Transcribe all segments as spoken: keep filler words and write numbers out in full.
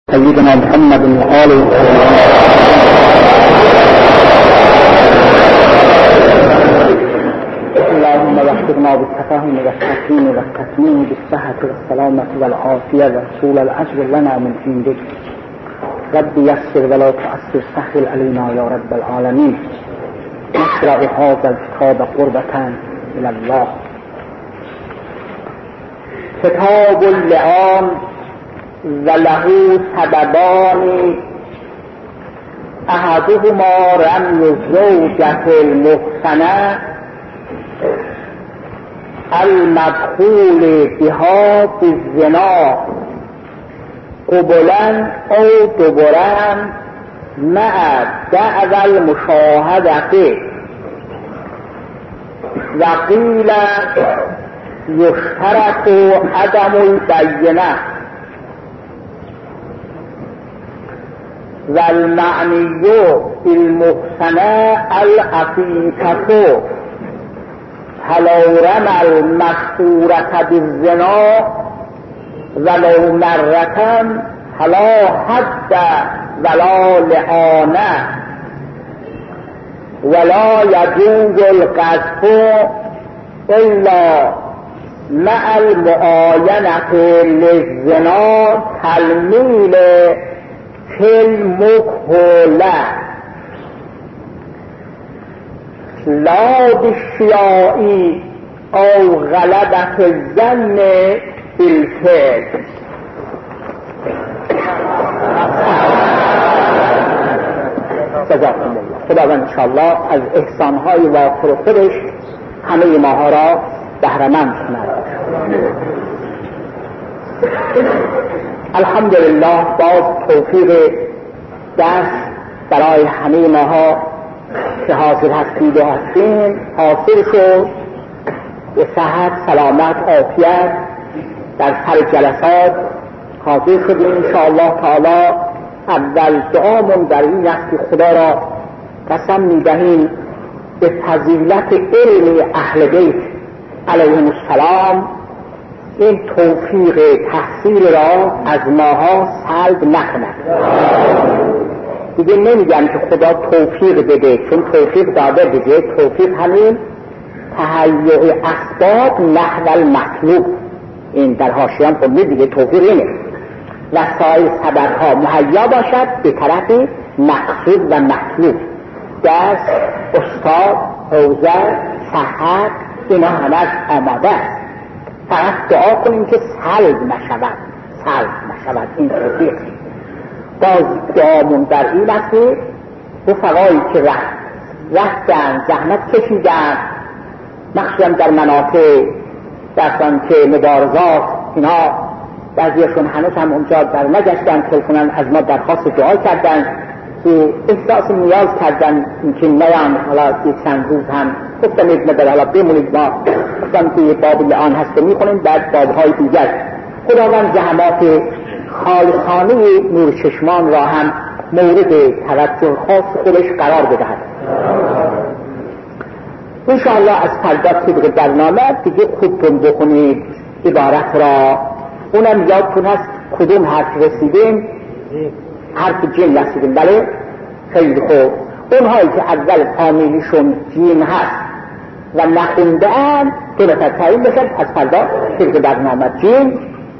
سيدنا محمد وآله اللهم وفقنا بالتفاهم والتفهيم والتتميم بالصحة والسلامة والعافية والطول الأجر لنا من عندك رب يسر ولا تؤثر سهل علينا يا رب العالمين. نقرأ هذا الكتاب قربة إلى الله. كتاب اللعان وله سببان احدهما رمي الزوجة المحصنة المدخول بها بالزنا قبلا او دبرا مع دعوى المشاهدة وقيل يشترط عدم البينة والمعنی بالمحصنة العفیفة فلو رمى المذکورة بالزنا ولو مرة فلا حد ولا لعانة ولا يجوز القذف إلا مع المعاینة للزنا تلمیل المكهولة لا بالشياء او غلبة الظن بالفعل. جزاكم الله. خداوند انشاءالله از احسانهای وافر خودش همه ماها را بهره‌مند کند. الحمدلله باز توفیق دست برای همه ماها که حاضر هستید و هستیم حاصل شد. به صحت، سلامت، عافیت در سر جلسات حاضر شدیم انشاءالله تعالی. اول دعامون در این است که خدا را قسم می‌دهیم به فضیلت علم اهل بیت علیهم السلام این توفیق تحصیل را از ماها سلب نکند. دیگه نمیگم که خدا توفیق بده، چون توفیق داده دیگه. توفیق همین تهیع اسباب نحو المطلوب، این در حاشیه‌ام خود دیگه توفیق اینه. وسایل سببها مهیا باشد به طرف مقصود و مطلوب. دست، استاد، حوزه، صحت، اینا همش آماده است. فقط دعا کنیم که سلب نشود، سلب نشود. این توفیق. باز دعامون در این است که رفقایی که رفت رفتن زحمت کشیدن، مخصوصا در مناطق درستان که مبارزات اینا بعضیشون هنوز هم اونجا در نگشتن، تلفنن از ما درخواست دعا کردن که احساس نیاز کردن که نیان. حالا یک چند روز هم گفتم ابن در حالا بمونید، ما گفتم که باب لعان هست و میخونیم بعد بابهای دیگر. خداوند زحمات خالصانه نور چشمان را هم مورد توجه خاص خودش قرار بدهد انشاءالله. از فردا طبق برنامه دیگه خودتون بخونید عبارت را. اونم یادتون هست کدوم حرف رسیدیم؟ حرف جیم رسیدیم. بله خیلی خوب. اونهایی که اول فامیلیشون جیم هست و نخونده ام دو نفر تعیین بشد. پس فردا طبق برنامه جیم.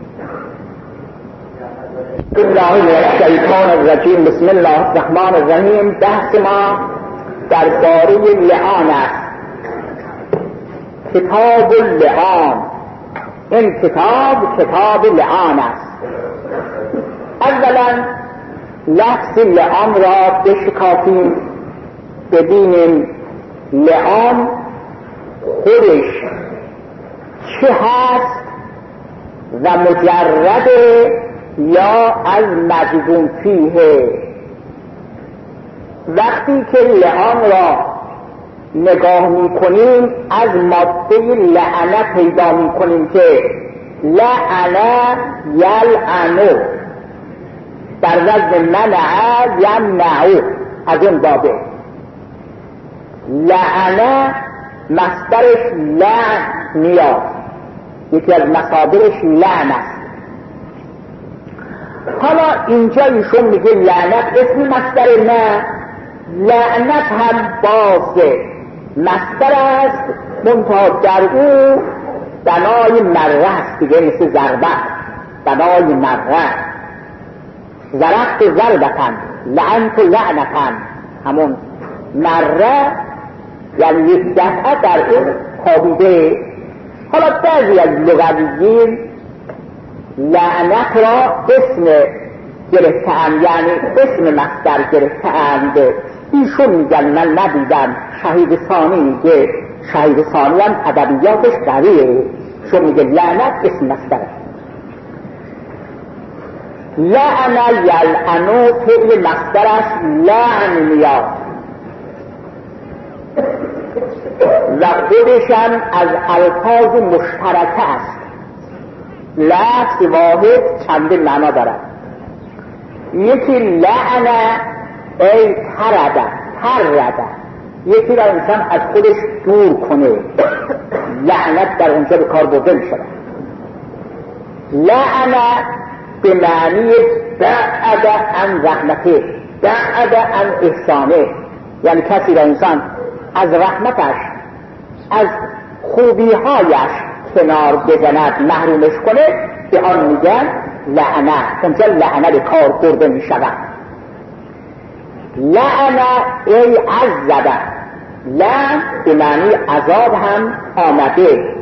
بسم الله الشیطان الرجیم. بسم الله الرحمن الرحیم. بحث ما درباره لعان است. کتاب اللعان. این کتاب کتاب لعان است. اولا لفظ لعان را بشکافیم، ببینیم لعان خودش چه هست و مجرد یا از مجزوم فیه. وقتی که لعان را نگاه می کنیم از ماده لعنه پیدا می کنیم که لعنه یلعنو در وزن منع یمنعو، از اون بابه. لعنه مصدرش لعن نیاز، یکی از مصادرش لعن است. حالا اینجا ایشون میگه لعنت اسم مصدر، نه لعنت هم باز مصدر است، منتها در او بنای مره است دیگه، مثل ضربه بنای مره. زرقت ضربتن، لعنت لعنتن، همون مره یعنی یک دفعه در این خوابیده. حالا بعضی از لغویین لعنت را اسم گرفته‌اند، یعنی اسم مصدر گرفته‌اند. ایشون میگن من ندیدم، شهید ثانی میگه، شهید ثانی هم ادبیاتش قویه، چون میگه لعنت اسم مصدر. لعن یلعنو فعل مصدر است، لعن میاد و خودشم از الفاظ مشترکه است. لفظ واحد چند معنا دارد. یکی لعن ای ترده، ترده یکی را انسان از خودش دور کنه، لعنت در اونجا به کار برده می شود. لعن به معنی بعد عن رحمته، بعد عن احسانه، یعنی کسی را انسان از رحمتش، از خوبیهایش کنار بزند، محرومش کنه، به آن میگن لعنه. اونجا لعنه به کار برده می شود. لعنه ای عذبه، لعن به معنی عذاب هم آمده،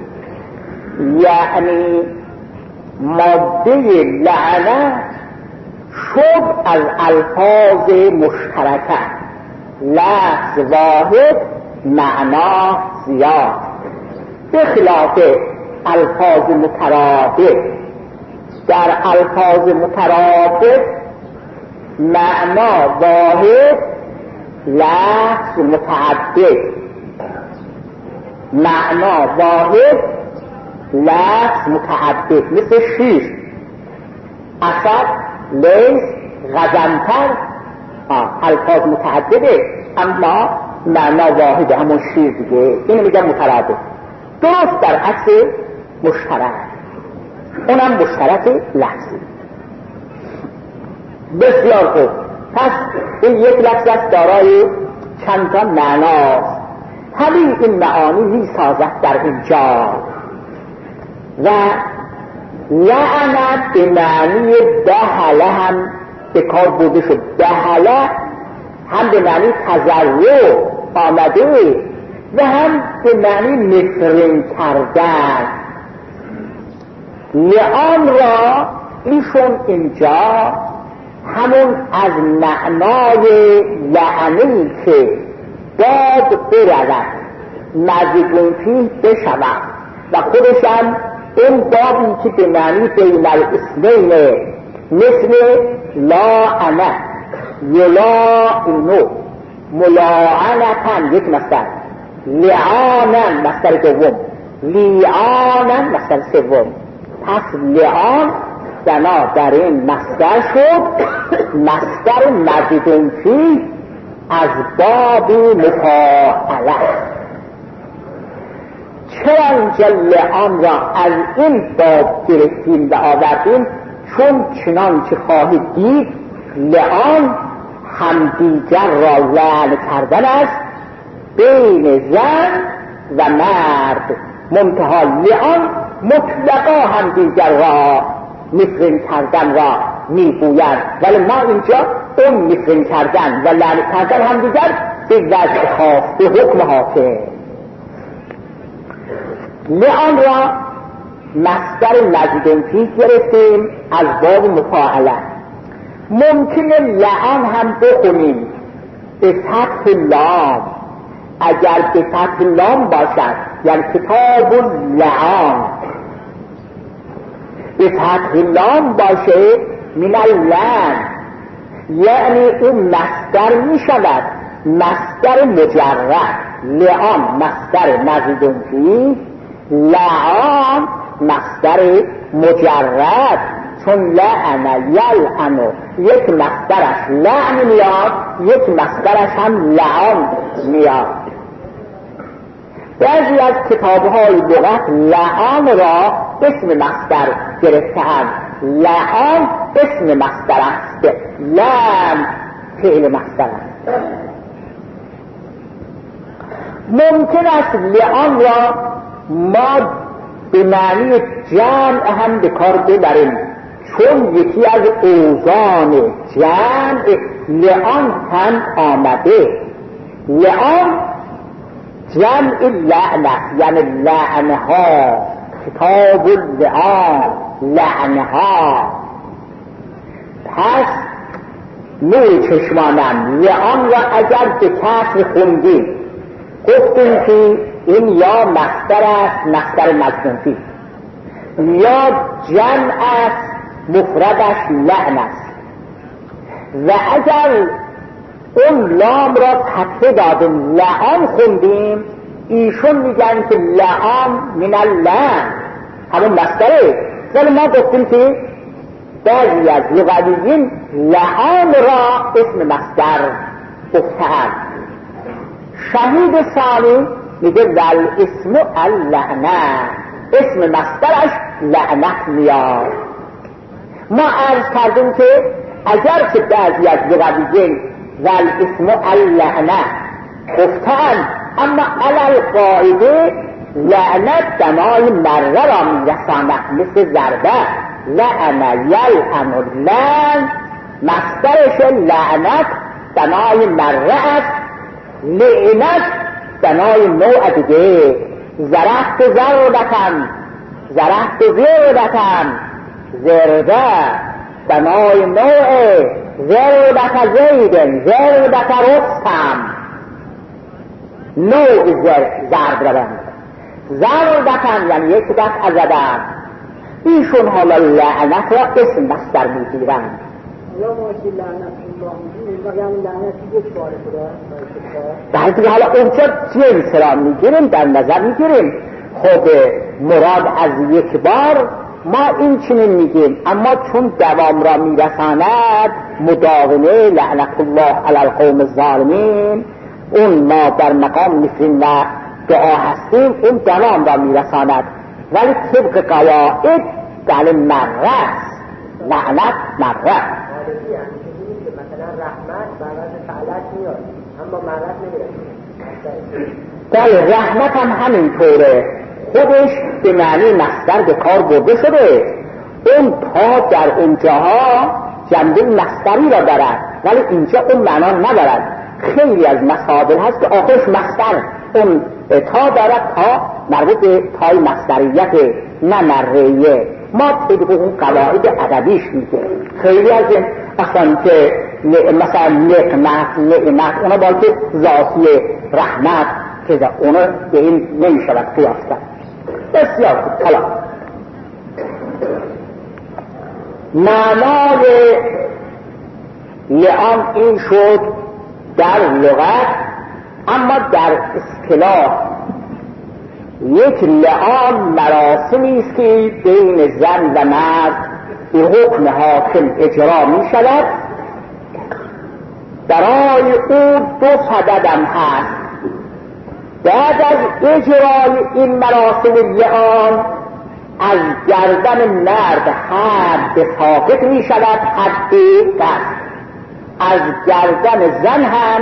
یعنی ماده لعنه شد از الفاظ مشترکه، لفظ واحد معنا زیاد، به خلاف الفاظ مترادف. در الفاظ مترادف معنا واحد، لفظ متعدد، معنا واحد، لفظ متعدد، مثل شیر، اسد، لیس، غزنتر، الفاظ متعدده اما معنا واحده، همون شیر دیگه. اینو میگن مترادف، درست در عکس مشترک، اونم مشترک لفظی. بسیار خوب، پس این یک لفظ است دارای چند تا معناست. همین این معانی می سازد در اینجا. و لعنت به معنی دهله هم به کار برده شد. دهله هم به معنی تضرع آمده و هم به معنی نفرین کردن. لعان را ایشون اینجا همون از معنای لعنه‌ای که باد برود مزیدون فیه بشود و خودشم این بادی که به معنی بین الاسمین مثل لاعنه، یلاعنو، ملاعنتن یک مصدر، لعانن مصدر دوم، لیعانن مصدر سوم. پس لعان بنا در این مصدر شد مصدر مزیدون فیه از باب مفاعله. چرا اینجا لعان را از این باب گرفتیم و آوردیم؟ چون چنانچه خواهید دید لعان همدیگر را لعن کردن است بین زن و مرد، منتها لعان مطلقا همدیگر را نفرین کردن را میگوید، ولی ما اینجا اون نفرین کردن و لعن کردن همدیگر به وجه خاص به حکم حاکم. لعان را مصدر مزیدون فیه گرفتیم از باب مفاعله. ممکنه لعان هم بخونیم به فتح لام، اگر به فتح لام باشد یعنی کتاب لعان، به فتح لام باشه من اللعن، یعنی اون مصدر می شود مصدر مجرد. لعان مصدر مزیدون فیه، لعان مصدر مجرد، چون لعن یلعنو یک مصدرش لعن میاد، یک مصدرش هم لعان میاد. بعضی از کتاب‌های لغت لعان را اسم مصدر گرفته‌اند، لعان اسم مصدر است، لعن فعل مصدر است. ممکن است لعان را ما به معنی جمع هم به کار ببریم، چون یکی از اوزان جمع لعان هم آمده. لعان جمع لعنه، یعنی لعنها، کتاب اللعان، لعنها. پس نور چشمانم لعان را اگر به کسر خوندیم گفتیم که این یا مصدر است، مصدر مجزوم، یا جمع است، مفردش لعن است. و اگر اون لام را فتحه دادیم لعان خوندیم، ایشون میگن که لعان من اللعن همون مصدره. ولی ما گفتیم که بعضی از لغویین لعان را اسم مصدر گفته‌اند. شهید ثانی میگه ول اسم اللعنه، اسم مصدرش لعنت میاد. ما عرض کردیم که اگر که بعضی از لغویین ول اسم اللعنه گفته‌اند، اما علی القاعده لعنت دمای مره را میرساند، مثل ضربه لعن یلعن اللعن، مصدرش لعنت دمای مره است، لعنت دمای نوع دیگه. زرخت ضربتن، زرخت ضربتن، ضربه دمای نوع، ضربت زیدن، ضربت رستم، نوع ضرب روند. ضربتن یعنی یک دفع زدن. ایشون حالا لعنت را اسم مصدر میگیرند. یا ماشی لعنت الله میگیم، یعنی لعنت یک بار خدا. در دیگه حالا اونجا جنس را میگیریم، در نظر میگیریم. خب مراد از یک بار ما این چنین میگیم، اما چون دوام را میرساند مداومه لعنت الله علی القوم الظالمین، اون ما در مقام نفرین و دعا هستیم، اون دوام را میرساند. ولی طبق قواعد در مره است، لعنت مره. مثلا رحمت بعد فعلت میاد، اما مرت نمیاد. بله رحمت هم همینطوره، خودش به معنی مصدر به کار برده شده. اون تا در اونجاها جنبه مصدری را دارد، ولی اینجا اون معنا ندارد. خیلی از مصادر هست که آخرش مصدر اون تا دارد، تا مربوط به تای مصدریت نه مرئیه. ما طبق اون قواعد ادبیش میگه. خیلی از این اصلا که مثلا نقمت نعمت اونا باید که ذاتی رحمت که اونا به این نمیشود قیاس کرد. بسیار خوب. حالا معنای لعان این شد در لغت، اما در اصطلاح یک لعان مراسمی است که بین زن و مرد به حکم حاکم اجرا می شود. برای او دو سببم هست. بعد از اجرای این مراسم لعان از گردن مرد حد ساقط می شود، حد قصد. از گردن زن هم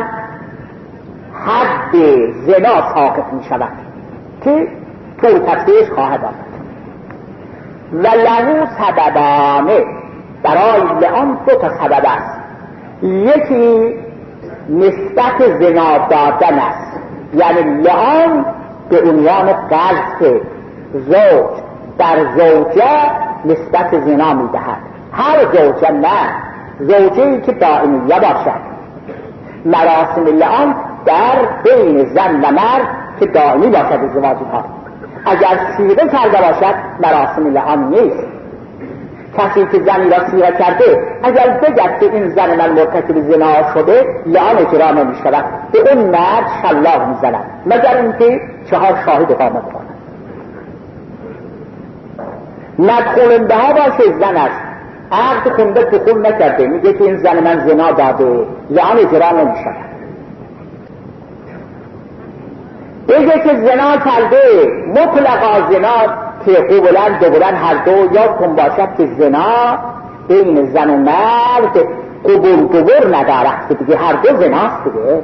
حد زنا ساقط می شود که طور تفسیرش خواهد آمد. و لهو سببانه، برای لعان دو تا سبب است. یکی نسبت زنا دادن است، یعنی لعان به عنوان قذف زوج در زوجه نسبت زنا می دهد. هر زوجه نه، زوجه‌ای که دائمیه باشد. مراسم لعان در بین زن و مرد که دائمی باشد ازدواج ها. اگر سیغه کرده باشد مراسم لعان نیست. کسی که زنی را سیغه کرده اگر بگد که این زن من مرتکب زنا شده، لعان اجرا نمی شود، به اون مرد شلاق می زند، مگر اینکه چهار شاهد اقامت کند. ندخولنده ها باشه زنش عقد خونده دخول نکرده، میگه که این زن من زنا داده، لعان اجرا نمی شود. بگه که زنا کرده، مطلقا زنا که قبولن دوبولن هر دو یادتون باشد که زنا بین زن و مرد قبول دوبر ندارد که دیگه هر دو زناست دیگه.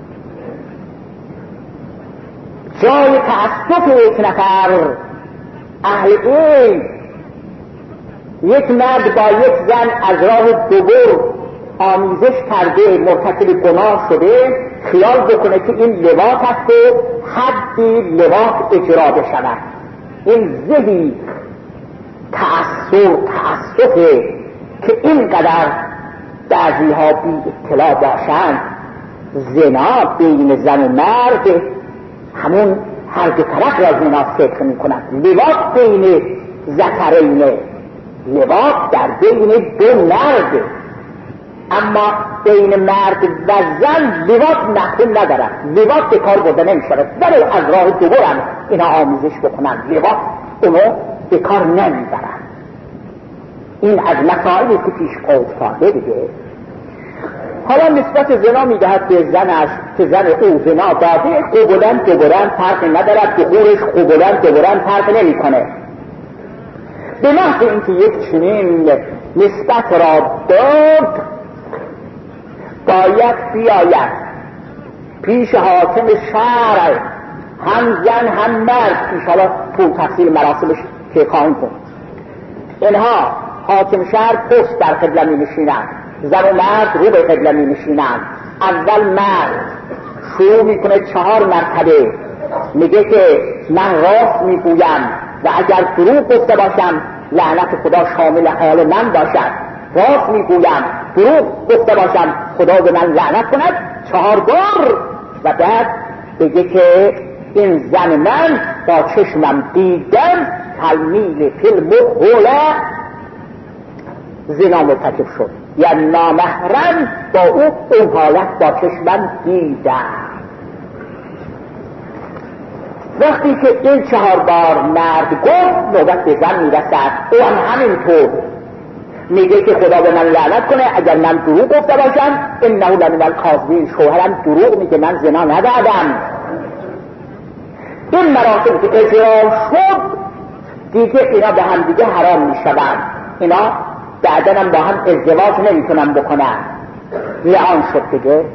جای تأسف یک نفر اهل این یک مرد با یک زن از راه دوبر آمیزش کرده مرتکب گناه شده خیال بکنه که این لواط است و حدی لواط اجرا بشود. این ذهی تأثیر تأسفه که اینقدر بعضی ها بی اطلاع باشند. زنا بین زن و مرد همون هر دو طرف را زنا فکر می کنند. لواط بین ذکرینه، لواط در بین دو مرد، اما بین مرد و زن لواط نخون ندارد. لواط به کار برده نمی شود. ولی از راه دوبر هم اینا آمیزش بکنند لواط اونو به کار نمی برند. این از مسائلی که پیش افتاده دیگه. حالا نسبت زنا می دهد به زنش که زن او زنا داده قبولن دوبرن فرق ندارد، دخولش قبولن دوبرن فرق نمی کنه. به محض اینکه یک چنین نسبت را داد باید بیاید پیش حاکم شهر، هم زن هم مرد، انشاءالله تو تفصیل مراسمش که خواهیم کنیم. اینها حاکم شهر پشت در قبله می نشینند، زن و مرد رو به قبله می نشینند. اول مرد شروع می کنه چهار مرتبه میگه که من راست می گویم و اگر دروغ گفته باشم لعنت خدا شامل حال من باشد. راست می گویم، دروغ گفته باشم خدا به من لعنت کند. چهار بار. و بعد بگه که این زن من با چشمم دیدم تلمیل فیلم غوله زنا مرتکب شد، یعنی نامحرم با او اون حالت با چشمم دیدم. وقتی که این چهار بار مرد گفت نوبت به زن میرسد. او هم همینطور میگه که خدا به من لعنت کنه اگر من دروغ گفته باشم. انه لمن الکاذبین، شوهرم دروغ میگه من زنا ندادم. این مراسم که اجرا شد دیگه اینا به هم دیگه حرام میشوند. اینا بعدن هم با هم ازدواج نمیتونن بکنن. لعان شد دیگه.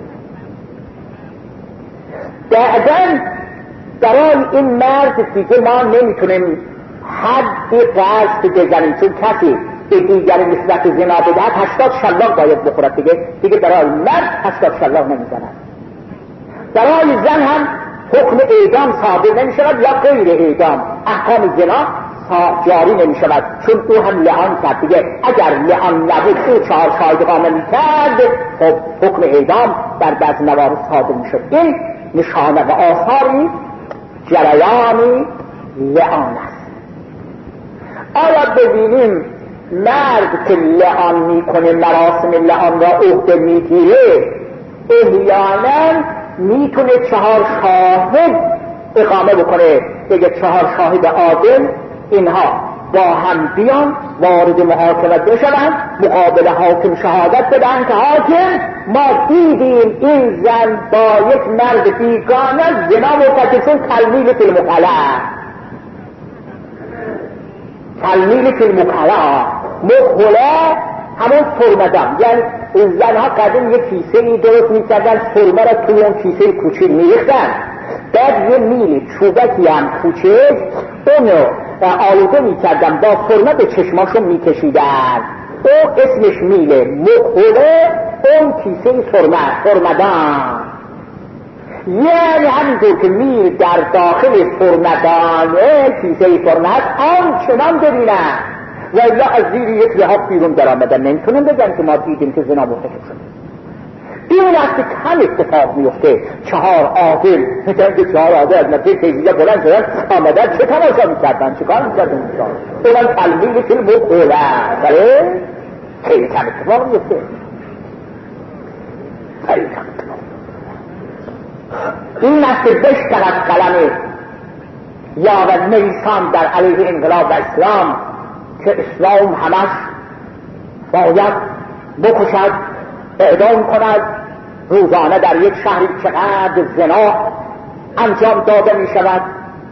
بعدن برای این مرد دیگه ما نمیتونیم حدی قصد بزنیم، چون کسی به دیگری نسبت زنا بدهد هشتاد شلاق باید بخورد دیگه. دیگه برای مرد هشتاد شلاق نمیزنند. برای زن هم حکم اعدام صادر نمیشود یا غیر اعدام. احکام زنا جاری نمیشود چون او هم لعان کرد دیگه. اگر لعان نبود او چهار شاهد قائم میکرد خب حکم اعدام در بعض موارد صادر میشد. این نشانه و آثاری جریانی لعان است. آیا ببینیم مرد که لعان میکنه مراسم لعان را عهده میگیره احیانا میتونه چهار شاهد اقامه بکنه، بگه چهار شاهد عادل اینها با هم بیان وارد محاکمه بشوند، مقابل حاکم شهادت بدن که حاکم ما دیدیم این زن با یک مرد بیگانه زنا مرتکب شد. تلمیل فی المخلع، تلمیل فی المخلع، مخلع همون فرمدن، یعنی این زنها قدیم یک کیسه ای درست میکردن، فرمه را توی اون کیسه کوچیک میریختن، بعد یه میل چوبکی هم کوچیک اونو آلوده میکردن با فرمه به چشماشون میکشیدن. او اسمش میله، مخوله اون کیسه فرمه، فرمدان. یعنی همینطور که میل در داخل فرمدانه کیسه فرمه هست آن چنان ببینن و الا از زیر یک لحاف بیرون در آمدن نمیتونن بگن که ما دیدیم که زنا مرتکب شد. این است که کم اتفاق میفته. چهار عادل میگن که چهار عادل از نتیجه تیزیه بلند شدن آمدن چه تماشا میکردن، چه کار میکردن اینجا اونم تلمیل فیلم و قوله. بله خیلی کم اتفاق میفته، خیلی کم اتفاق. این است که بشتغل قلمه یا و نیسان در علیه انقلاب و اسلام که اسلام همش باید بکشد، اعدام کند. روزانه در یک شهری چقدر زنا انجام داده می شود.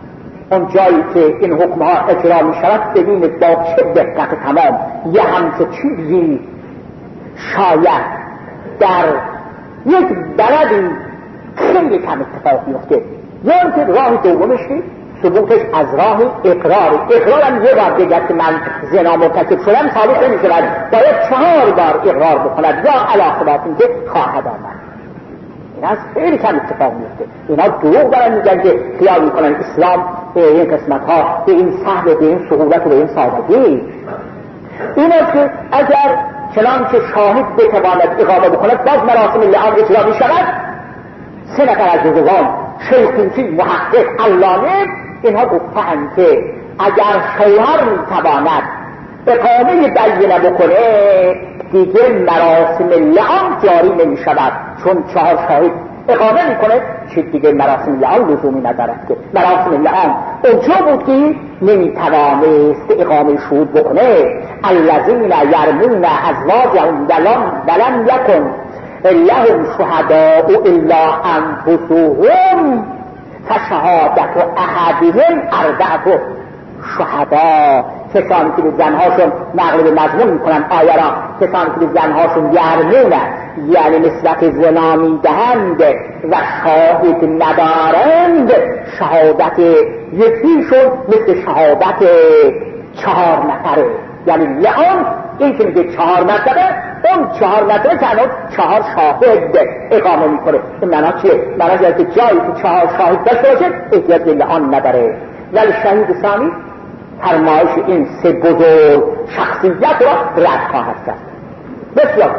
اون جایی که این حکم ها اجرا می شود ببینید با چه دقت تمام یه همچه چیزی شاید در یک بلدی خیلی کم اتفاق میفته. یا اینکه راه دومش ثبوتش از راه اقرار. اقرار هم یه بار بگه که من زنا مرتکب شدم ثابت نمی شود، باید چهار بار اقرار بکند یا علاقه این که خواهد آمد. این از خیلی کم اتفاق میفته. اینا دروغ دارن میگن که خیال میکنن اسلام به این قسمت ها به این سهل به این سهولت و به این سادگی. این است که اگر چنانچه شاهد بتواند اقامه بکند باز مراسم لعان اجرا میشود. سه نفر از بزرگان شیخ طوسی، محقق، علامه اینها گفتند که اگر شوهر میتواند اقامه بینه بکنه دیگه مراسم لعان جاری نمی شود، چون چهار شاهد اقامه میکنه چه دیگه مراسم لعان لزومی ندارد. که مراسم لعان اونجا بود که نمیتوانست اقامه شهود بکنه. الذین یرمون ازواجهم ولم یکن لهم شهداء الا انفسهم فشهادت احدهم اربعة شهداء. کسانی که به زنهاشون نقل به مضمون میکنن آیه را، کسانی که به زنهاشون یرمونن یعنی نسبت زنا میدهند و شاهد ندارند، شهادت یکیشون مثل شهادت چهار نفره. یعنی لعان این که میگه چهار نفره، اون چهار نفره تنها چهار شاهد اقامه میکنه. این معنا چیه؟ معنا که جایی که چهار شاهد داشته باشه احتیاج به لعان نداره. ولی شهید ثانی فرمایش این سه بزرگ شخصیت را رد خواهد کرد. بسیار.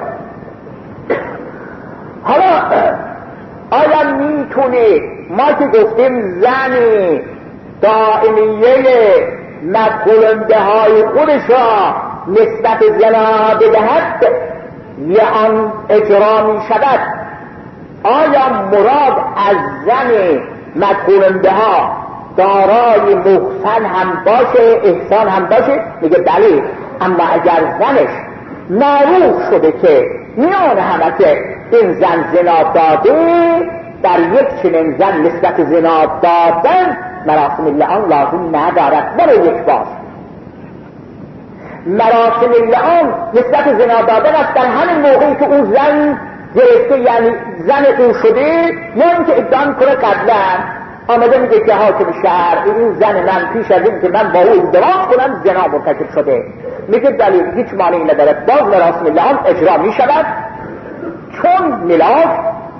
حالا آیا میتونه ما که گفتیم زنی دائمیه مدخولنده های خودش را نسبت زنا بدهد لعان اجرا می شود، آیا مراد از زن مدخولنده ها دارای محسن هم باشه، احسان هم باشه؟ میگه بله، اما اگر زنش معروف شده که میان همه که این زن زنا داده، در یک چنین زن نسبت زنا دادن مراسم لعان لازم ندارد. برای یک بار مراسم لعان نسبت زنا دادن است در همین موقعی که اون زن گرفته، یعنی زن او شده، یا اینکه ادعا کنه قبلا آمده میگه که حاکم شهر این زن من پیش از این که من با او ازدواج کنم زنا مرتکب شده. میگه دلیل هیچ مانعی ندارد، باز مراسم لعان اجرا میشود، چون ملاک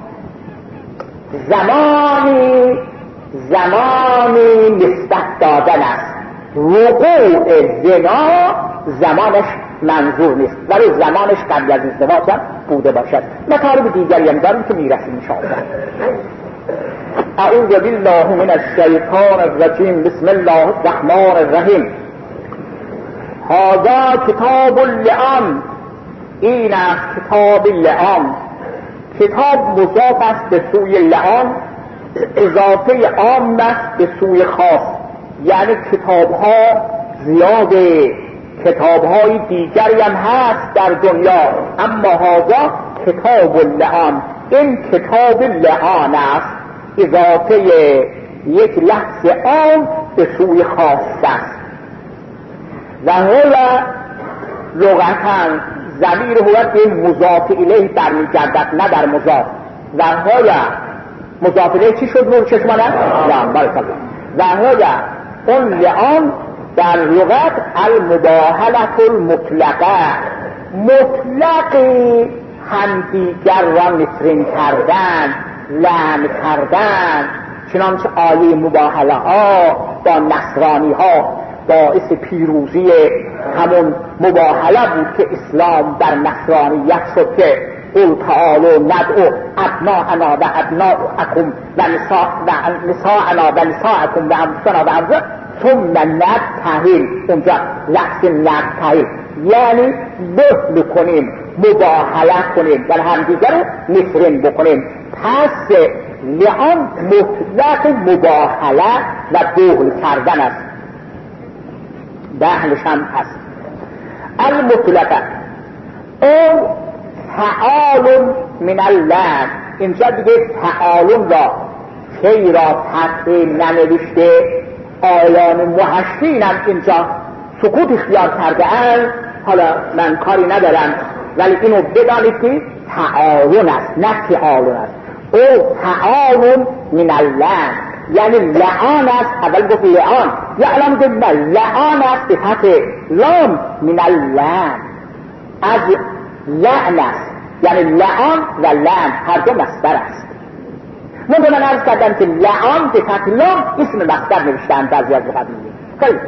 زمانی زمانی نسبت دادن است. وقوع زنا زمانش منظور نیست، ولی زمانش قبل از ازدواج هم بوده باشد. مطالب دیگری هم داریم که میرسیم انشاءالله. اعوذ بالله من الشیطان الرجیم. بسم الله الرحمن الرحیم. هذا کتاب اللعان. این است کتاب لعان. کتاب مضاف است به سوی لعان، اضافه عام است به سوی خاص، یعنی کتاب ها زیاده، کتاب های دیگری هم هست در دنیا، اما هذا کتاب اللعان. این کتاب لعان است، اضافه یک لفظ عام به سوی خاص است. و هلا لغتاً ضمیر هو به مضاف الیه برمیگردد، نه در مضاف. و هلا مضاف الیه چی شد نور چشمانه؟ نه بارک الله. و هلا اون لعان در لغت المباهله المطلقه، مطلق هم دیگر را نفرین کردن، لعن کردن. چنانچه آیه مباهله ها با نصرانی ها باعث پیروزی همون مباهله بود که اسلام در نصرانیت شد که قل تعالوا ندعو ابناءنا و ابناءکم و نساءنا و نساءکم و انفسنا و انفسنا ثم نبتهل. اونجا لفظ نبتهل یعنی بهل کنیم، مباهله کنیم، در همدیگر رو نفرین بکنیم. پس لعان مطلق مباهله و بهل کردن است، بهلش هم هست. المطلقه او تعال من اللعن. اینجا دیگه تعالون را خیرا تحقیل ننوشته، آیان محشین هم اینجا سکوت اختیار کرده اند. حالا من کاری ندارم، ولی اینو بدانید که تعاون است نه تعاون است. او تعاون من اللعن، یعنی لعان است. اول گفت لعان، یا الان گفت لعان است به فتح لام من اللعن، از لعن است، یعنی لعان و لعن هر دو مصدر است. من به من عرض کردم که لعان به فتح لام اسم مصدر نوشتن بعضی از قبیله. خیلی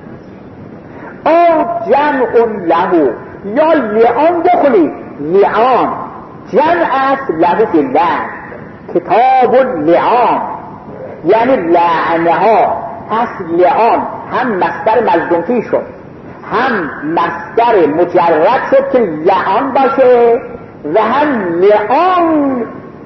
او جمع له، یا لعان دخلی لعان جمع است له فی اللعن، کتاب لعان یعنی لعنه ها. پس لعان هم مصدر مجزوم شد، هم مصدر مجرد شد که لعان باشه، و هم لعان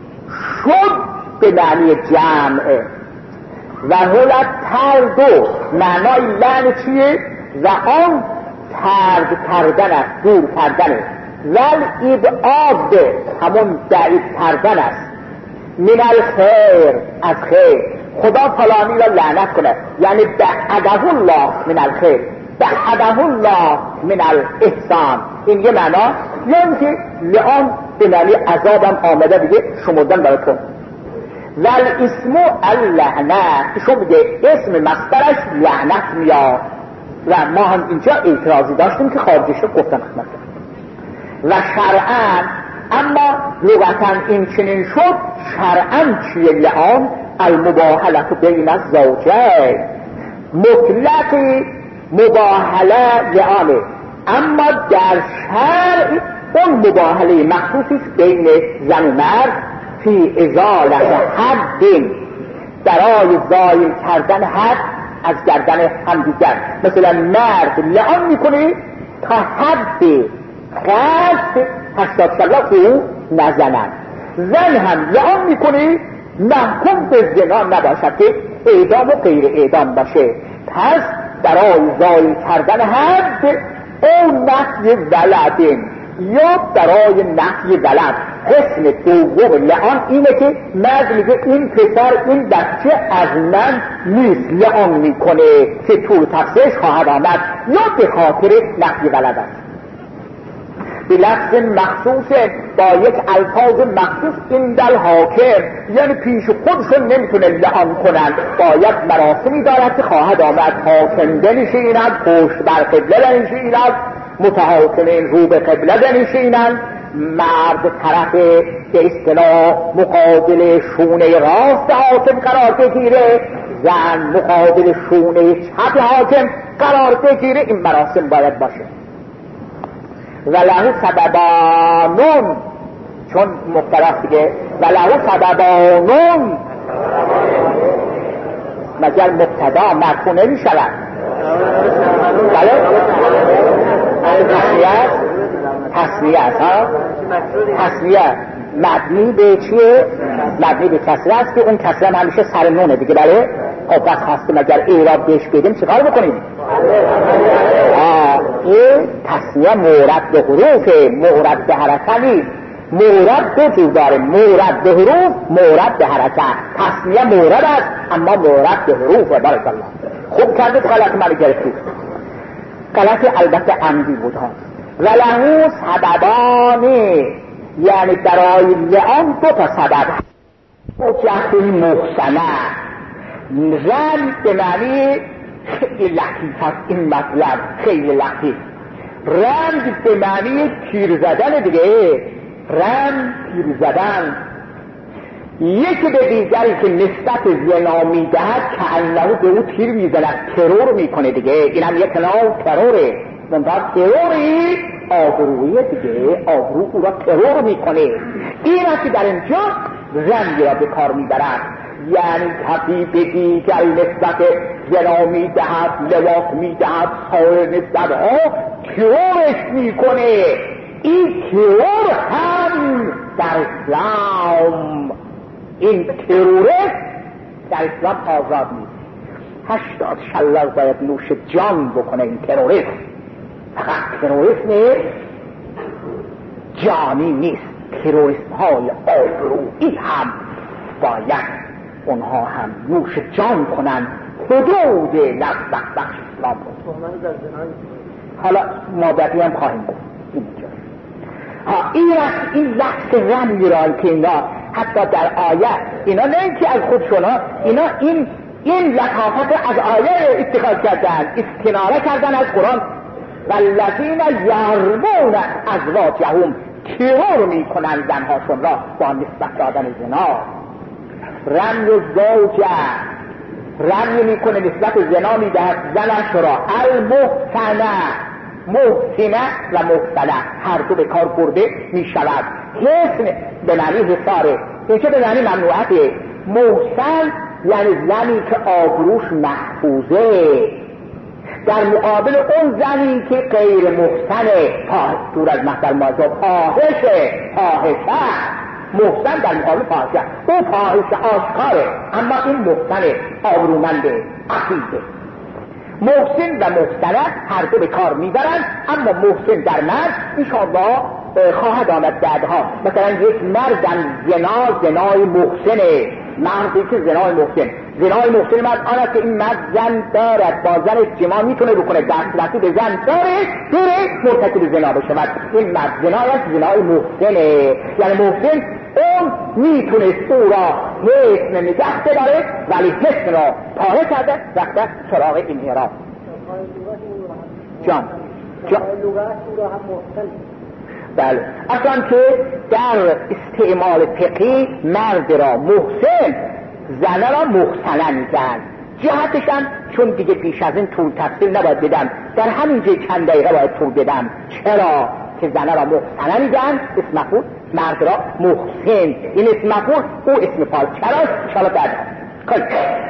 شد به معنی جمعه. و هلت تردو معنای لعن چیه؟ و آن ترد کردن است، دور کردن است. ول ابعاد همون بعید کردن است. من الخیر، از خیر. خدا فلانی را لعنت کنه، یعنی بعده الله من الخیر، بعده الله من الاحسان. این یه معنا. یعنی که لعان به معنی عذابم آمده دیگه شمردن براتون. ول اسم اللعنه، ایشون میگه اسم مصدرش لعنت میاد، و ما هم اینجا اعتراضی داشتیم که خارجش رو گفتم خدمت. و شرعاً، اما لغتاً این چنین شد. شرعاً چیه لعان؟ المباهله بین الزوجین، مطلق مباهله لعانه، اما در شرع اون مباهله مخصوصی بین زن و مرد فی ازاله حد، برای زایل کردن حد از گردن همدیگر. مثلا مرد لعان میکنه تا حد قصد هشتاد شلاق او نزنن، زن هم لعان میکنه محکوم به زنا نباشد که اعدام و غیر اعدام باشه. پس برای زایل کردن حد او نفی ولدین، یا برای نفی ولد. قسم دوم لعان اینه که مرد میگه این پسر این بچه از من نیست، لعان میکنه که طول تفسیرش خواهد آمد، یا به خاطر نفی ولد است. به لفظ مخصوص، با یک الفاظ مخصوص این دل حاکم، یعنی پیش خودشون نمیتونه لعان کنن، باید مراسمی دارد که خواهد آمد. حاکم بنشیند، پشت بر قبله بنشیند، متحاکمین رو به قبله بنشینند، مرد طرف به اصطلاح مقابل شونه راست حاکم قرار بگیره، زن مقابل شونه چپ حاکم قرار بگیره. این مراسم باید باشه. و له سببانون، چون مختلف دیگه، و له سببانون مگر مبتدا مرفوع نمی شود. بله تصنیه تصنیه است ها، تصنیه مبنی به چیه؟ مبنی به کسره است که اون کسره هم همیشه سر نونه دیگه. بله خب بس خواستیم اگر اعراب بهش بدیم چه کار بکنیم؟ آه این تصنیه مورد به حروفه، مورد به حرکه نیست. مورد دو جور داره، مورد به حروف، مورد به حرکه. تصنیه مورد است اما مورد به حروفه. بارک الله. خوب کردید غلط من گرفتید. غلط البته عمدی بود ها. و له سببانی، یعنی برای لعان دو تا سبب. مجهل محسنه، رم به معنی خیلی لطیف است این مطلب، خیلی لطیف. رنگ به معنی تیر زدن دیگه، رم تیر زدن. یکی به دیگری که نسبت زنا میدهد که انه به او تیر میزند، ترور میکنه دیگه. این هم یک نوع تروره، منتها تروری آبرویه دیگه، آبرو او را ترور میکنه. این است که در اینجا رنگی را به کار میبرد، یعنی کسی به دیگر نسبت زنا میدهد، لواط میدهد، سایر نسبت ها ترورش میکنه. این ترور هم در اسلام، این ترورست در اسلام آزاد نیست. هشتاد شلاق باید نوش جان بکنه این تروریست. فقط تروریست نیست، جانی نیست. تروریست های آبرویی هم باید اونها هم نوش جان کنن. حدود لذت بخش اسلام بود. حالا ما بقیه هم خواهیم بود اینجا. ها این وقت این لحظ رمی را که اینا حتی در آیه اینا نه اینکه از خودشون ها اینا این این لطافت از آیه اتخاذ کردن، استناره کردن از قرآن. والذین یرمون ازواجهم، ترور میکنن زنهاشون را با نسبت دادن زنا. رمی زوجه، رمی میکنه نسبت زنا میدهد زنش را. المحسنه، محسنه و محسنه هر دو به کار برده میشود. حسن به معنی حصاره، این که به معنی ممنوعته. محسن یعنی زنی که آبروش محفوظه، در مقابل اون زنی که غیر محسنه، دور از محضر ماجرا، فاحشه، فاحشه. محسن در مقابل فاحشه، او فاحشه آشکاره، اما این محسنه، آبرومنده، عفیفه. محسن و محسنه هر دو به کار میبرند، اما محسن در مرد انشاءالله خواهد آمد بعدها. مثلا یک مردم زنا زنای محسنه، مردی که زنای محسن زنای محسن مرد آن است که این مرد زن دارد، با زن جماع میتونه بکنه، دسترسی به زن داره، داره مرتکب زنا بشود. این مرد زنای است، زنای محسنه. یعنی محسن اون میتونست او را حسن نگه داره، ولی حسن را پاره کرده رفته سراغ این حرام. جان جان بله، اصلا که در استعمال فقهی مرد را محسن، زن را محسنه میگن. جهتش هم چون دیگه پیش از این طول تفصیل نباید بدم، در همین جه چند دقیقه باید طول بدم. چرا که زن را محسنه میگن، اسم مفعول، مرد را محسن، این اسم مفعول، او اسم فاعل. چرا؟ انشاءالله بعد کل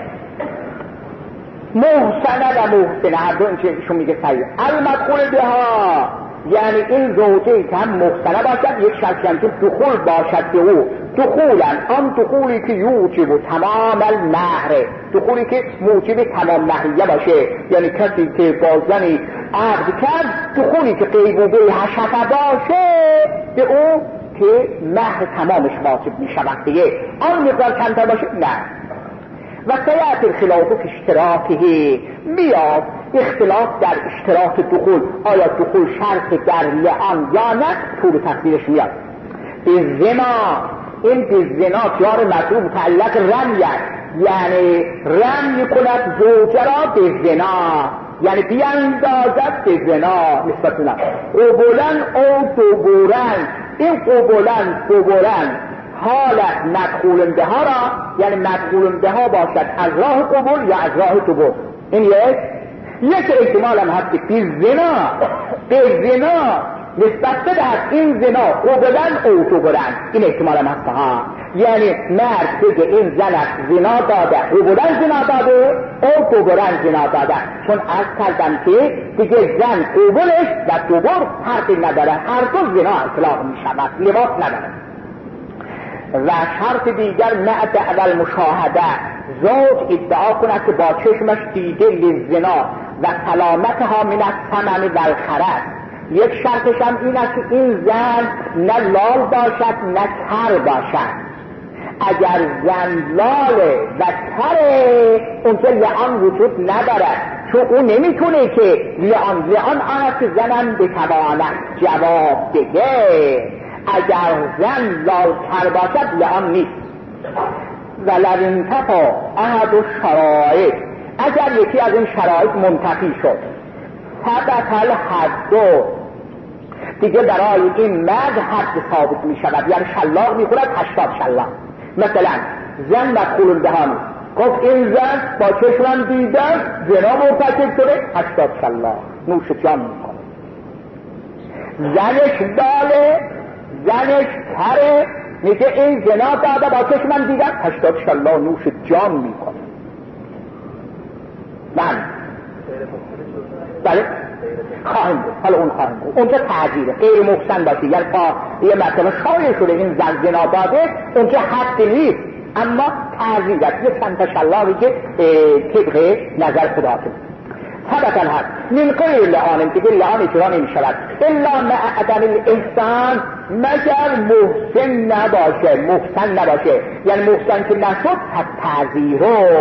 محسنه و محسنه هر دو این که ایشون میگه صحیح. المدخول بها یعنی این زوجه‌ای که هم محسنه باشد، یک شرطی هم که دخول باشد به او. دخولن آن دخولی که یوجب تمام المهر، دخولی که موجب تمام مهریه باشه. یعنی کسی که با زنی عقد کرد، دخولی که قیبوبه حشفه باشه به او که مهر تمامش واجب می شود دیگه. آن مقدار چندتا باشه نه. و سیعت الخلاف فی اشتراطه، میاد اختلاف در اشتراط دخول، آیا دخول شرط در لعان یا نه، طول تفصیلش میاد. به زنا، این به زنا جار مطلوب متعلق رمی است، یعنی رمی کند زوجه را به زنا، یعنی بیاندازد به زنا نسبت اونا. قبولن او دوبورن، این قبولن دوبورن حالت مدخول به ها را، یعنی مدخول به ها باشد از راه قبول یا از راه دوبور. این یک یک احتمال هم هست که به زنا به زنا نسبت بدهد این زنا قبولن او دوبورن، این احتمال هم هست ها. یعنی مرد بگه این زنش زنا داده، قبولن زنا داده، او دوبورن زنا داده. چون از کردم که دیگه زن قبولش و دوبور حرفی نداره، هر دو زنا اطلاق می شود، لباس نداره. و شرط دیگر معد اول مشاهده، زوج ادعا کند که با چشمش دیده لزنا و سلامتها من الثمن و الخرج. یک شرطش هم این است که این زن نه لال باشد نه کر باشد. اگر زن لاله و کره اونجا لعان وجود ندارد، چون اون نمیتونه که لعان لعان آن است که زنم بتواند جواب بده. اگر زن لال کر باشد لعان نیست. ولو انتفا احد الشرایط، اگر یکی از این شرایط منتفی شد، ثبت الحد، دیگه برای این مرد حد ثابت می شود، یعنی شلاق می خورد هشتاد شلاق. مثلا زن مدخول بهانی گفت این زن با چشمم دیدم زنا مرتکب شده، هشتاد شلاق نوش جان می کنه. زنش داله، زنش کره، میگه این زنا داده با چشمم دیدم، هشتاد شلاق نوش جان می کنه. من بله خواهیم بود، حالا اون خواهیم بود، اونجا تعذیره، غیر محسن باشه، یعنی با یه مرتبه شایع شده این زن زنا داده، اونجا حد نیست، اما تعذیر است، یه چند تا شلاقی که طبق نظر خدا هست. ثبت الحد من غیر لعان، دیگه لعان اجرا نمی شود الا مع عدم الاحسان، مگر محسن نباشه، محسن نباشه، یعنی محسن که نشد تعذیرو،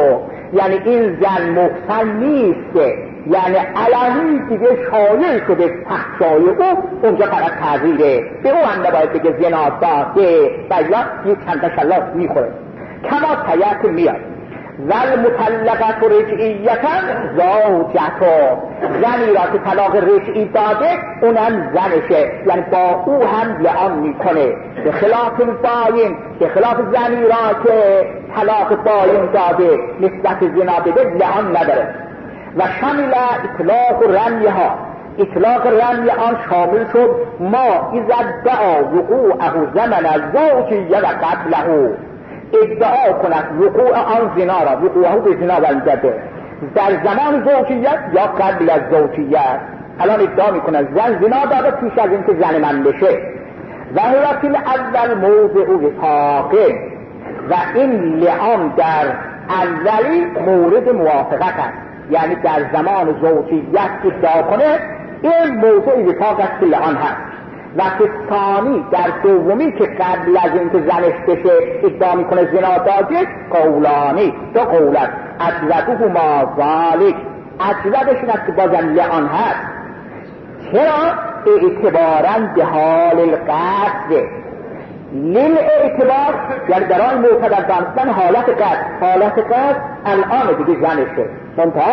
یعنی این زن محسن نیست، یعنی علنی دیگه شایع شده فحشای او، اونجا فقط تعذیره، به او هم نباید بگه زنا داده و یا یک چند تشلات میخوره. کما تیت میاد ول مطلقت رجعیتا زوجتو، زنی را که طلاق رجعی داده اونم زنشه، یعنی با او هم لعان میکنه، به خلاف باین، به خلاف زنی را که طلاق باین داده نسبت زنا بده لعان نداره. و شامل اطلاق رمیه ها، اطلاق رمی آن شامل شد ما اذا ادعا وقوعه زمن الزوجیه و قبله، ادعا کند وقوع آن زنا را، وقوعه به زنا برمیگرده در زمان زوجیت یا قبل از زوجیت. الان ادعا میکنه زن زنا داده پیش از اینکه زن من بشه. و هیاتی اول موضع وفاقه، و این لعان در اولی مورد موافقت است، یعنی در زمان زوجیت ادعا کنه این موضوع وفاق است که لعان هست. و که ثانی در دومی که قبل از اینکه زنش بشه ادعا میکنه زنا داده، قولانی دو قول است. اجلده ما ذالک، اجلدش این است که بازم لعان هست. چرا؟ اعتبارا به حال القصد، لیل اعتبار یعنی در آن معتبر دانستن حالت قصد، حالت قصد الان دیگه زنشه، منتها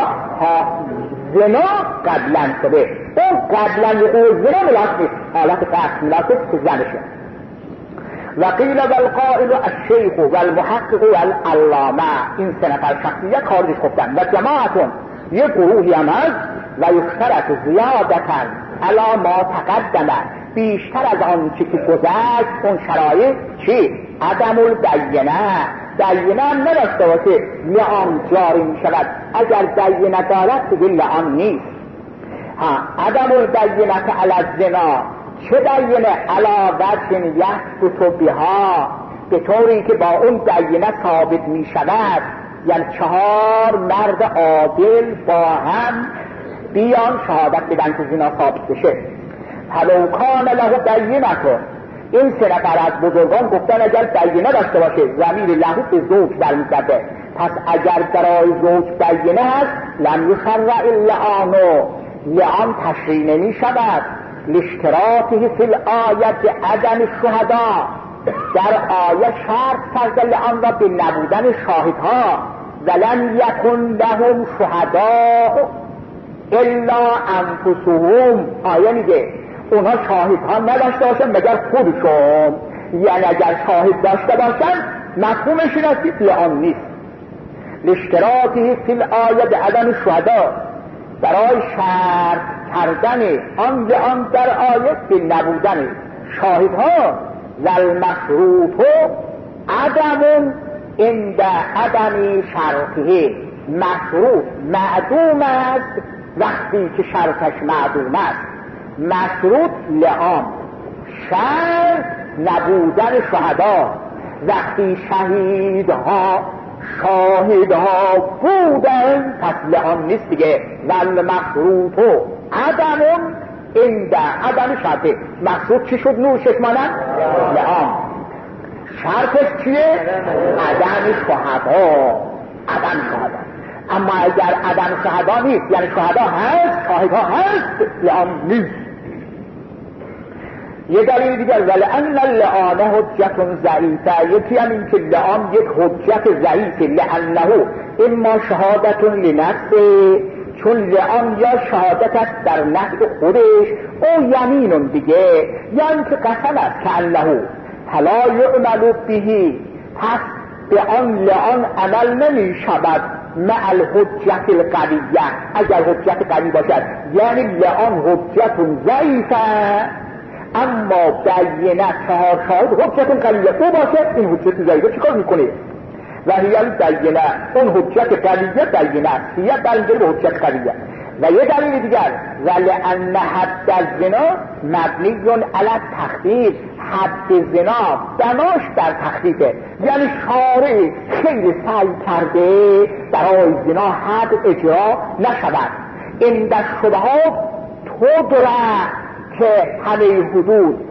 زنا قبلا شده، اون قبلا وقوع زنا ملاحظ نیست، حالت قصد ملاحظ که زنشه. و قیل والقائل الشیخ والمحقق والعلامه، این سه نفر شخصیت خارجش گفتن. و جماعتون یک گروهی هم هست و یشترط زیادتاً علی ما تقدمه، بیشتر از آن چی که گذشت اون شرایط چی؟ عدم البینه، بینه هم نداشته باشه لعان جاری می شود، اگر بینه دارد دیگه لعان نیست. ها عدم البینه علی الزنا، چه بینه؟ علی وجه یثبت بها، به طوری که با اون بینه ثابت می شود، یعنی چهار مرد عادل با هم بیان شهادت بدن که زنا ثابت بشه. فلو کان له بینه، این سه نفر از بزرگان گفتن اگر بینه داشته باشه ضمیر له به زوج برمیگرده، پس اگر برای زوج بینه هست لم یشرع اللعان، لعان تشریع نمی شود. لاشتراطه فی الآیه عدم الشهداء، در آیه شرط کرده لعان را به نبودن شاهدها. ولم یکن لهم شهداء الا انفسهم، آیه میگه اونها شاهدها نداشته باشن مگر خودشون، یعنی اگر شاهد داشته باشن مفهومش این است که لعان نیست. لاشتراطه فی الآیه به عدم الشهداء، برای شرط کردن آن لعان در آیه به نبودن شاهدها. والمشروط عدم عند عدم شرطه، مشروط معدوم است وقتی که شرطش معدوم است. مشروط لعان، شرط نبودن شهدا، وقتی شهیدها شاهدها بودن پس لعان نیست دیگه. والمشروط عدم عند عدم شرطه، مشروط چی شد نور ششمانم؟ لعان. شرطش چیه؟ عدم شهدا، عدم شهدا. اما اگر عدم شهدا نیست، یعنی شهدا هست شاهدها هست لعان نیست. یه دلیل دیگر ولئن اللعان حجت ضعیفه، یکی هم این که لعان یک حجت ضعیفه، لأنه اما شهادت لنفسه، چون لعان یا شهادت است در نفع خودش، او یمینون دیگه، یعنی که قسم است که انه فلا یعمل بهی، پس به آن لعان عمل نمی شود مع الحجت القویه، اگر حجت قوی باشد، یعنی لعان حجت ضعیفه اما بینه چهار شاهد حجت قویه او باشه، این حجت ضعیفه چیکار میکنه؟ و هی البینه، اون حجت قویه بینه است، هی برمیگره به حجت قویه. و یه دلیل دیگر ولئن حد الزنا مبنی علی التخفیف، حد زنا بناش در تخفیفه، یعنی شارع خیلی سعی کرده برای زنا حد اجرا نشود. این در شبهات تدره که همه حدود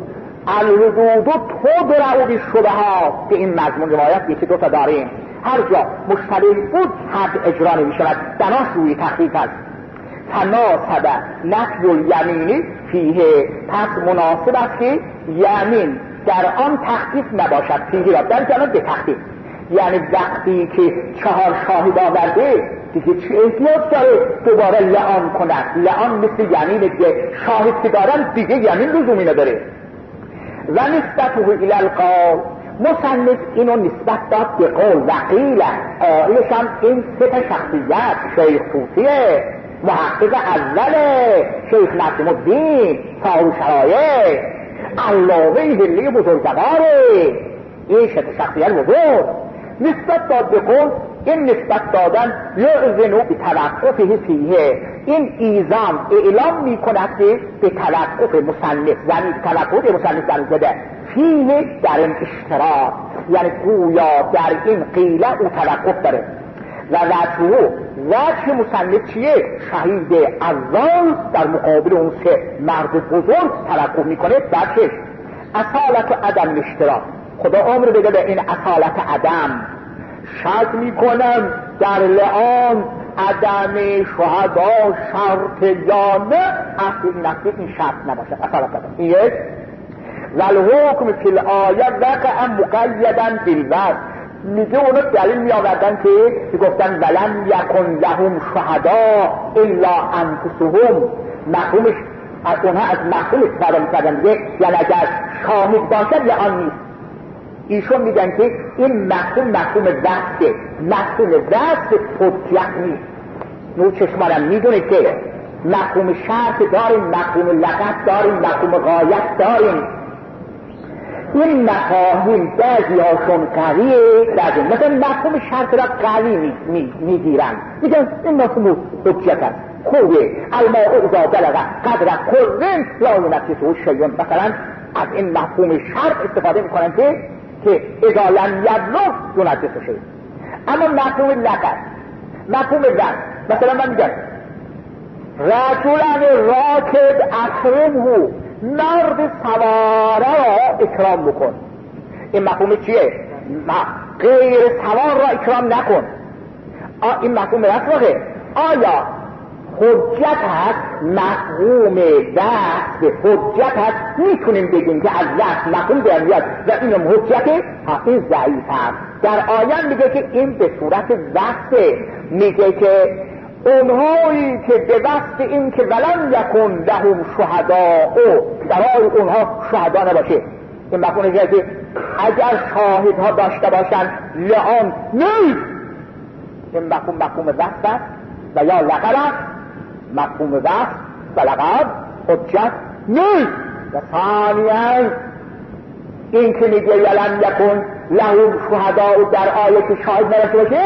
الحدود تو درعو بی شبهات. به این مضمون روایت یکی دو تا داریم. هر جا مشتبه بود حد اجرا نمی شود، بناش روی تخفیف است. تناسب نفی الیمینی فیه، پس مناسب است که یمین در آن تخفیف نباشد. فیه را در جلال به تخفیف، یعنی وقتی که چهار شاهد آورده دیگه چه احتیاج داره دوباره لعان کند؟ لعان مثل یمین دیگه، شاهد که دارن دیگه یمین لزومی نداره. و نسبته الی القول، مصنف اینو نسبت داد به قول و قیل. قائلش هم این سه تا شخصیت، شیخ طوسیه، محقق اوله شیخ نسیم الدین صاحب شرایع، علامه هلی بزرگواره، این سه تا شخصیت بزرگ نسبت داد به قول. این نسبت دادن یعظنو به توقفه فیه، این ایزام اعلام می کند که به توقف مصنف، یعنی توقف مصنف در زده فیه در این اشتراک، یعنی گویا در این قیله او توقف داره. و وجهو، وجه مصنف چیه؟ شهید اول در مقابل اون سه مرد بزرگ توقف می کنه. بچه اصالت عدم اشتراک، خدا عمر بده به این اصالت عدم. شک می کنم در لعان عدم شهدا شرط یا نه، اصل این اصل این شرط نباشد. اصالت عدم این یک. والحکم فی الآیه وقع مقیدا بالوصف، میگه اونو دلیل می آوردن که گفتن ولم یکن لهم شهدا الا انفسهم، مفهومش از اونها از مفهوم استفاده می‌کردن دیگه، یعنی اگر شاهد باشد لعان نیست. ایشون میگن که این مفهوم مفهوم وصفه، مفهوم وصف حجت نیست. نور چشمانم میدونه که مفهوم شرط داریم، مفهوم لغت داریم، مفهوم غایت داریم. این مفاهیم بعضی هاشون قویه، بعضی مثلا مفهوم شرط را قوی میگیرن، میگن این مفهوم حجت است، خوبه. الماء اذا بلغ قدر قرن لا ينقصه شیء، مثلا از این مفهوم شرط استفاده میکنن که که اذا لم یبلغ ينقصه شیء. اما مفهوم لغت، مفهوم لغت، مثلا من میگم رجلن راکب اکرمه، مرد سواره را اکرام بکن. این مفهوم چیه؟ غیر سوار را اکرام نکن. این مفهوم رفاقه. آیا حجت هست؟ مفهوم وصف حجت هست؟ میتونیم بگیم که از وصف مفهوم در میاد و اینم حجته؟ این ضعیف هست. در آیه میگه که این به صورت وصفه، میگه که اونهایی که به وصف این که ولم یکن لهم شهدا او برای اونها شهدا نباشه، این مفهومه که اگر شاهدها داشته باشن لعان نیست. این مفهوم مفهوم وصف و یا لقب مفهوم وصف و لقب حجت نیست. و ثانیاً این که میگه ولم یکن لهم شهدا در آیه که شاهد نباشه باشه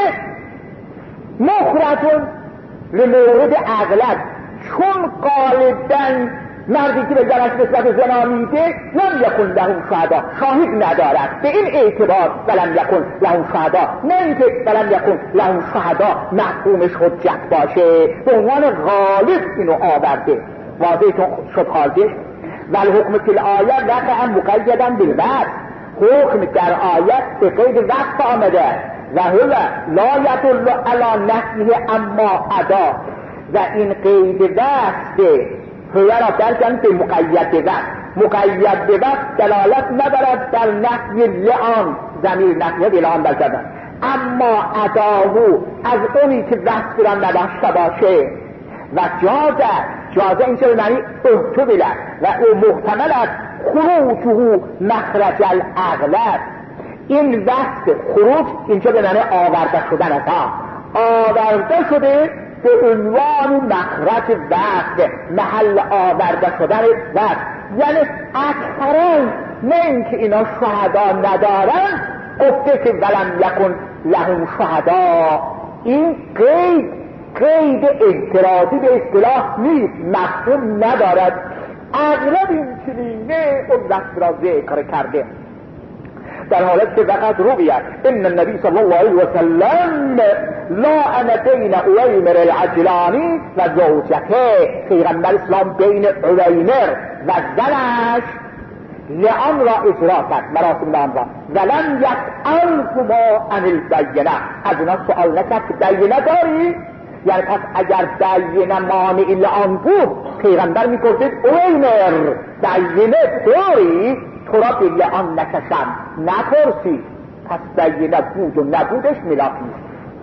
مخرجون لمورد اغلب، چون غالباً مردی که به زنش نسبت زنا میده لم یکن لهم شهدا، شاهد ندارد. به این اعتبار ولم یکن لهم شهدا، نه اینکه ولم یکن لهم شهدا مفهومش حجت باشه، به عنوان غالب اینو آورده. واضح شد خارجش. والحکم فی الآیه وقعا مقیدا بالوصف، حکم در آیت به قید وصف آمده و هو لا یدل علی نفیه اما ادا، و این قید وصف هو را درکن به مقید وصف. مقید به وصف دلالت ندارد در نفی لعان، ضمیر نفیه به لعان برگردن. اما اداهو از اونی که وصف را نداشته باشه و جازه، جازه اینجا به معنی احتمله و او محتمل است خروجه مخرج الاغلب. این وصف خروج اینجا به معنی آورده شدن است، آورده شده به عنوان مخرج وصف، محل آورده شدن وصف. یعنی اکثرا نه اینکه اینا شهدا ندارن، گفته که ولم یکن لهم شهدا، این قید قید اعتراضی به اصطلاح نیست، مفهوم ندارد. اغلب این چنینه اون وصف را ذکر کرده، در حالت که وقت رویت ان النبی صلی الله علیه و سلم لعن بین اویمر العجلانی و زوجته، پیغمبر اسلام بین اویمر و زنش لعان را اجرا کرد، مراسم لعان را. ولم یسأل ما عن البینه، از اونا سؤال نکرد که بینه داری؟ یعنی پس اگر بینه مانع لعان بود پیغمبر میپرسید اویمر بینه داری؟ تو را به لعان نکشم، نپرسی. پس بینه بود و نبودش ملاکی.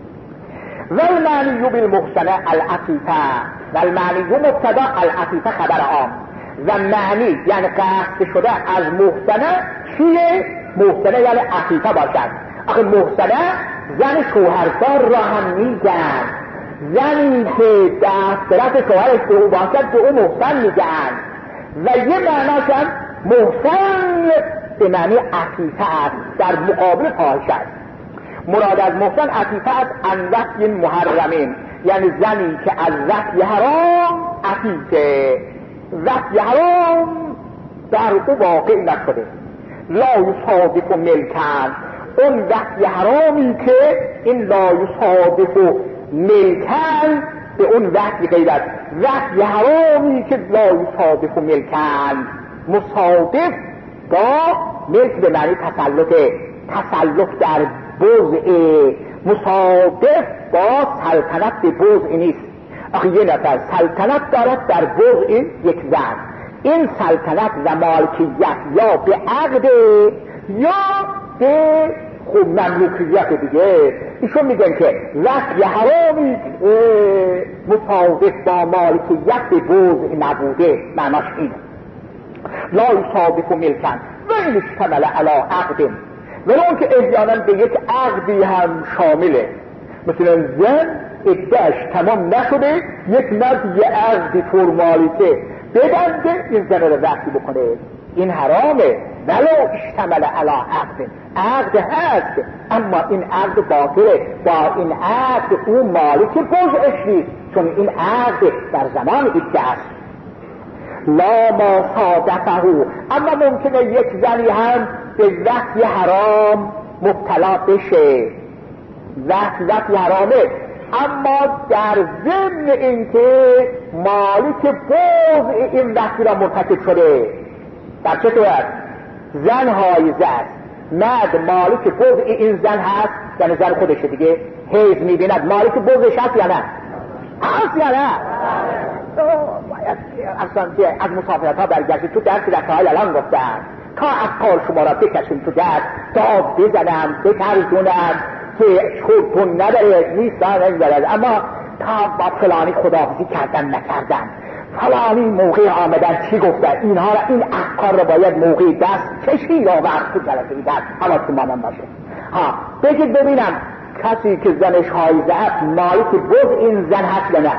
والمعنی بالمحسنه العفیفه، والمعنی مبتدا العفیفه خبر عام، و معنی یعنی قصد شده از محسنه چیه؟ محسنه یعنی عفیفه باشد. آخه محسنه زن شوهردار را هم میگن، زنی که دست طرف شوهرش به او باشد به او محسن میگن. و یه معناش هم محسن به معنی عفیفه است، در مقابل فاحشه است. مراد از محسن عفیفه است عن وقی محرمین، یعنی زنی که از وقی حرام عفیفه، وقی حرام در او واقع نشده. لا یصادف ملکن، اون وقی حرامی که این لا یصادف ملکن به اون وقی غیرت، وقی حرامی که لا یصادف ملکن، مصادف با ملک به معنی تسلط، تسلط در بضع، مصادف با سلطنت به بضع نیست. آخه یه نفر سلطنت دارد در بضع یک زن، این سلطنت و مالکیت یا به عقد یا به خوب مملوکیت دیگه. ایشون میگن که وقتی حرامی مصادف با مالکیت به بضع نبوده، معناش اینه. لا یصادف ملکن و این اشتمل علی عقد، ولی اون که احیانا به یک عقدی هم شامله، مثلا زن ادعاش تمام نشده یک مرد یه عقدی فرمالیته ببنده این زن رو وقتی بکنه، این حرامه. ولو اشتمل علی عقد، عقد هست اما این عقد باطله، با این عقد او مالک بضعش نیست، چون این عقد در زمان ادعاست. لا ما صادفه، اما ممکنه یک زنی هم به وقتی حرام مبتلا بشه، وقتی وقتی حرامه، اما در ضمن اینکه مالک بضع این وقتی را مرتکب شده. در چطور؟ زن حایزه است، مرد مالک بضع این زن هست، یعنی زن خودشه دیگه، حیض میبیند، مالک بضعش هست یا نه؟ هست یا نه؟ باید اصلا که از مسافرت ها برگشت تو درسی در ساحل الان گفتن تا از پال شما را بکشیم تو درد، داد بزنم بترزونم که خودتون نداره نیستان نمیدارد، اما تا با فلانی خداحافظی کردن نکردن، فلانی موقع آمدن چی گفتن، اینها را این افکار را باید موقع دست کشی را وقت تو جلسه بیدن حواستون مانم باشه. ها بگید ببینم کسی که زنش حایزه است مالک بضع این زن هست یا نه؟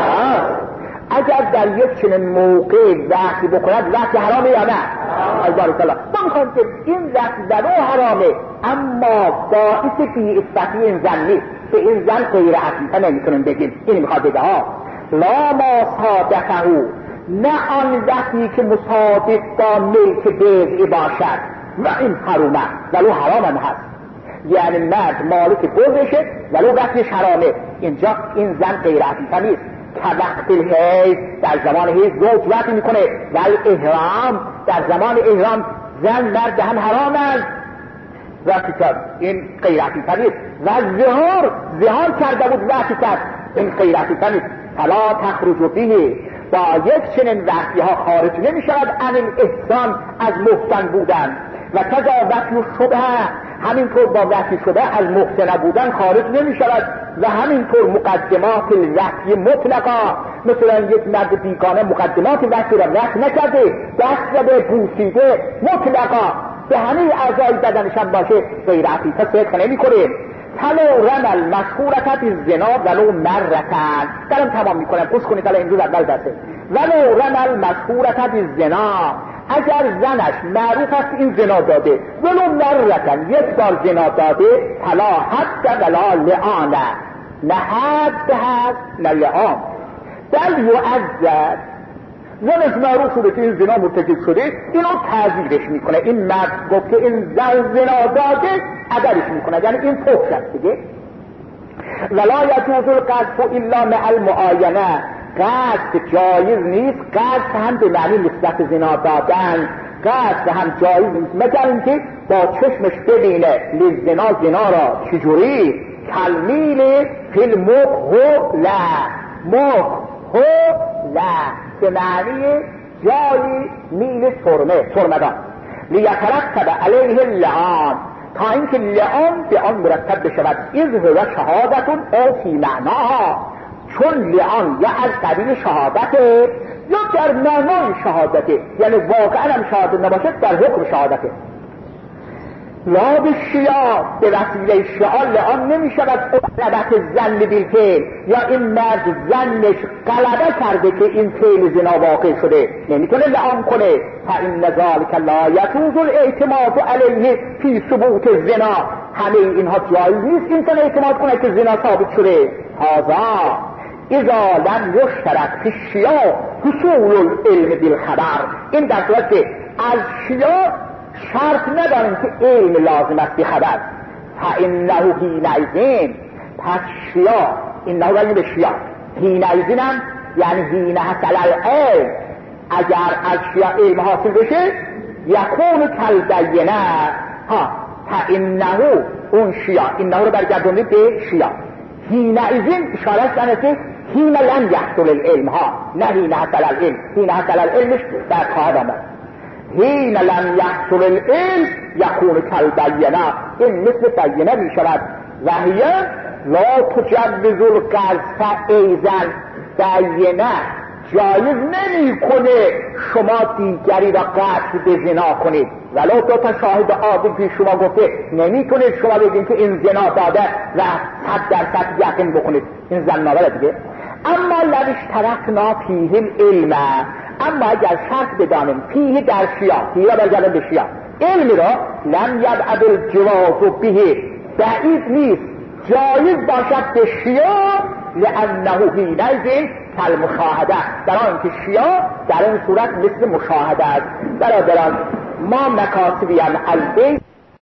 اگر در یک چنین موقع وقتی بکند وقتی حرامه یا نه؟ بارک الله. ما میخوایم که این وقت در او حرامه اما باعث بی عفتی این زن نیست، که این زن غیر عفیفه نمیتونیم بگیم. این میخواد بگه ها لا ما صادفه، نه آن وقتی که مصادف با ملک بضع باشد و این حرامه ولو حرام هم هست، یعنی مرد مالک بضعشه ولو وقتش حرامه، اینجا این زن غیر عفیفه نیست. که وقت الحیض، در زمان حیض زوج وقتی میکنه، ولی احرام در زمان احرام زن مرد هم حرام است وقتی کرد، این غیر عفیفه نیست. و زهار زهار کرده بود وقتی کرد، این غیر عفیفه نیست. فلا تخرج به، با یک چنین وقتی ها خارج نمی شود عن الاحسان از محسن بودن. و کذا وقتی شبه، همینطور با وقتی شبه از محسن بودن خارج نمی شود. و همینطور مقدمات وقتی مطلقا، مثلا یک مرد بیگانه مقدمات وقتی را وقت نکرده، دست را به بوسیده مطلقا به همه اعضای بدنش هم باشه، غیر عفیفه صدق نمی کنه. تلو رن المشهورت بالزنا ولو مرتن، دارم تمام میکنم خوش کنید الان امروز اول دسته. ولو رن المشهورت بالزنا، اگر زنش معروف است این زنا داده ولو مرتن، یک بار زنا داده، فلا حد ولا لعانه، نه حد هست نه لعان، بل یعذب. زنش معروف شده که این زنا مرتکب شده، اینو تعذیرش میکنه. این مرد گفت که این زن زنا داده، عدلش میکنه، یعنی این فحش است دیگه. ولا یجوز القذف الا مع المعاینه، قذف جایز نیست، قذف هم به معنی نسبت زنا دادن قصد هم جایز نیست مگر اینکه با چشمش ببینه لزنا زنا را چجوری کلمیل فیل مخ لا مخ لا به معنی جایی میل سرمه سرمدان لیترتب علیه اللعان تا اینکه لعان به آن مرتب بشود اذ هو شهادتون او فی معناها چون لعان یا از قبیل شهادته یا در معنای شهادته یعنی واقعا هم شهادت نباشد در حکم شهادته لا به شیعه به وسیله شیعه لعان نمی شود غلبت زن بالفعل یا این مرد زنش غلبه کرده که این فعل زنا واقع شده نمیتونه لعان کنه فإن ذلك لا يجوز الاعتماد علیه فی ثبوت الزنا همه اینها جایز نیست انسان اعتماد کنه که زنا ثابت شده هذا اذا لم یشترط فی الشیعه حصول العلم بالخبر این در صورت که از شیعه شرط نداریم که علم لازم است به خبر فإنه حینئذ پس شیعه اینه را به شیعه حینئذ هم یعنی حین حصل العلم اگر از شیعه علم حاصل بشه یکون کالبینه ها فإنه اون شیعه اینه رو برگردونید به شیعه حینئذ اشاره کنه که حین لم یحصل العلم ها نه حین حصل العلم حین حصل العلمش در خواهد آمد حین لم یحصل العلم یکون کالبینه این مثل بینه می شود و هی لا تجوز القذف ایضا بینه جایز نمی کنه شما دیگری را قذف به زنا کنید ولو دو تا شاهد عادل پیش شما گفته نمی کنید شما بگید که این زنا داده و صد درصد یقین بکنید این زننامه دیگه اما لو اشترطنا فیه العلم اما اگر شرط بدانیم فیه در شیعه فیه را برگردن به شیعه علم را لم یبعد الجواز به بعید نیست جایز باشد به شیعه لانه حینئذ کالمشاهده در آن که شیعه در این صورت مثل مشاهده است برادران ما مکاسبی البیت